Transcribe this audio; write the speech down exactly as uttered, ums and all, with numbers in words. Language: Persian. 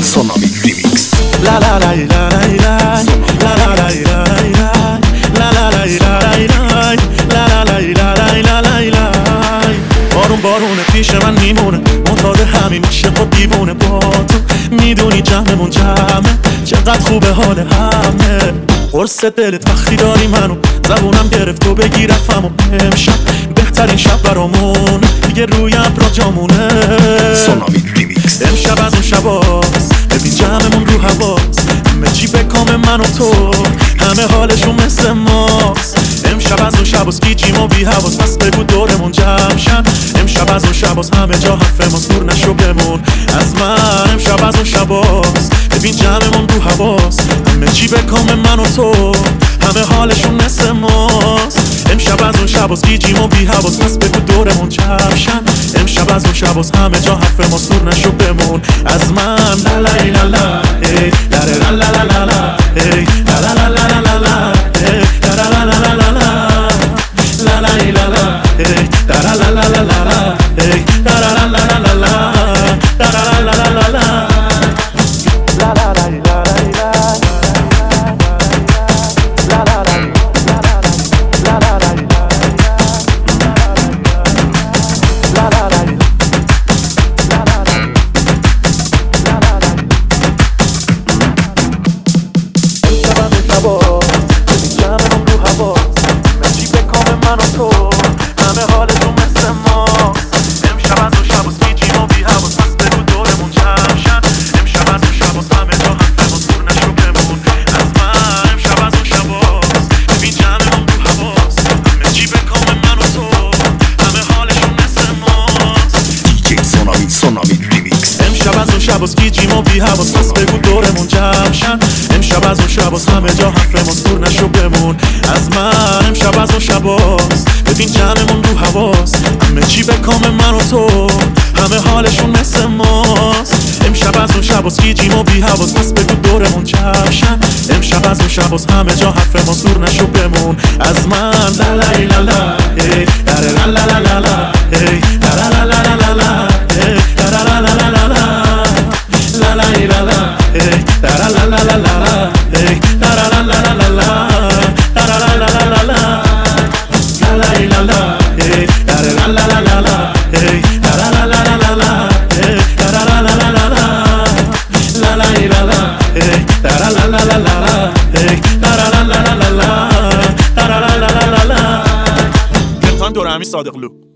Tsunami Remix. La la la la la la la la la la la la la la la. بارون بارونه پیش من میمونه معتاد همین میشه خود دیوونه با تو میدونی جمعمون جمعه چقدر خوبه حال همه قرص دلت وقتی داری منو زبونم گرفت و بگی رفم و امشب بهترین شب برامون دیگه روی ابرا جامونه Tsunami Remix. امشب از اون شباست ببین جمعمون رو هواست همه چی به کام من و تو همه حالشون مثل ماست امشب از اون شباست گیجیم و بی حواس پس بگو دورمون جمع شن امشب از اون شباست همه جا حرف ماست دور نشو بمون از من امشب از اون شباست ببین جمعمون رو هواست همه چی به کام من و تو همه حالشون مثل ماست امشب از اون شباست گیجیم و بی حواس پس بگو دورمون جمع شن امشب از اون شباست همه جا حرف ماست دور نشو بمون از من لا لا لا لا ای لا لا لا لا لا لا ای لا لا لا لا لا لا ای لا لا لا لا لا لا لا لا لا لا ای لا لا لا لا لا لا ای لا لا لا لا لا لا لا لا لا لا لا لا شباز گیجیم و بی حواس پس بگو دورمون جمع شن امشب از اون شباز همه جا حرف ماست دور نشو بمون از من امشب از اون شباز ببین جمعمون رو هواست همه چی به کام من و تو همه حالشون مثل ماست امشب از اون شباز گیجیم و بی حواس پس بگو دورمون جمع شن امشب از اون شباز همه جا حرف ماست دور نشو بمون از من لا لا لا لا ای لا لا لا لا لا ای لا لا لا لا لا لا ای لا لا لا لا لا لا La la la la, hey, la la la la la la, hey, la la la la la la, la la la la la la, la la la la, hey, la la la la la la, hey, la la la la la la, hey, la la la la la la, la la la la, hey, la la la la la la, hey, la la la la la la, la la la la la la. گرتان دورمی صادقلو.